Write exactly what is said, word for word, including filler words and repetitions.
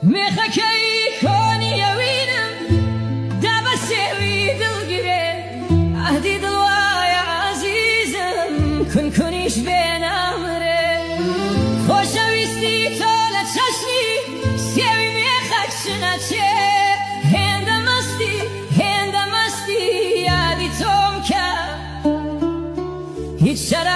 میخکی کنی وینم دبسوی دلگیره عهدی دلوای عزیزم کن کنیش بینم ره خوشویستی تو لچشنی سیوی میخک شنچه هندم استی هندم استی یادی توم که هیچ شرا